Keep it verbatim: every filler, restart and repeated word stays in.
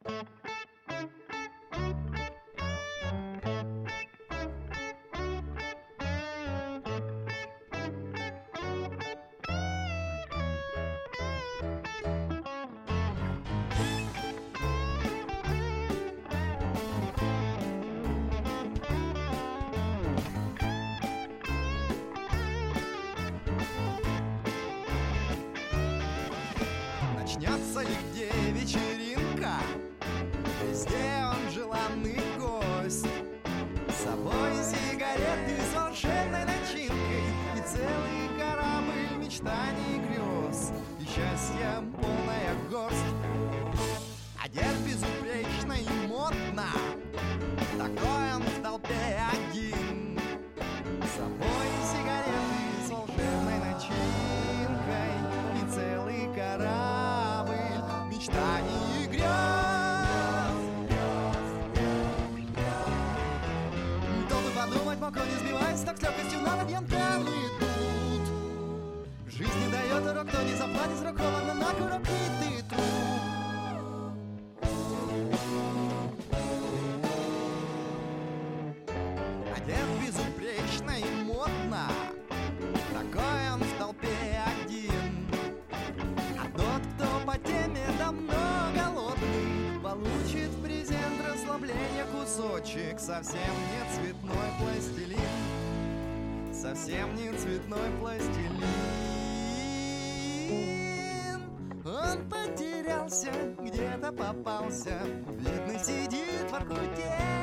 Начнется ли где вечеринка, везде он желанный гость. С собой сигареты с волшебной начинкой и целый корабль мечтаний и грез, и счастья полная горсть. Одет безупречно и модно, такой он в толпе один. С собой сигареты с волшебной начинкой и целый корабль мечтаний и грез. Кто бы подумать мог, он не сбиваясь, так с легкостью на подъем идут. Жизнь не дает урок, кто не заплатит срок, ровно на курок и ты труд. Одет безупречно и модно, такой он в толпе один. А тот, кто по теме давно голодный, получит в презент расслабление кусочек. Совсем не цветной пластилин, совсем не цветной пластилин. Он потерялся, где-то попался, видно, сидит в Воркуте.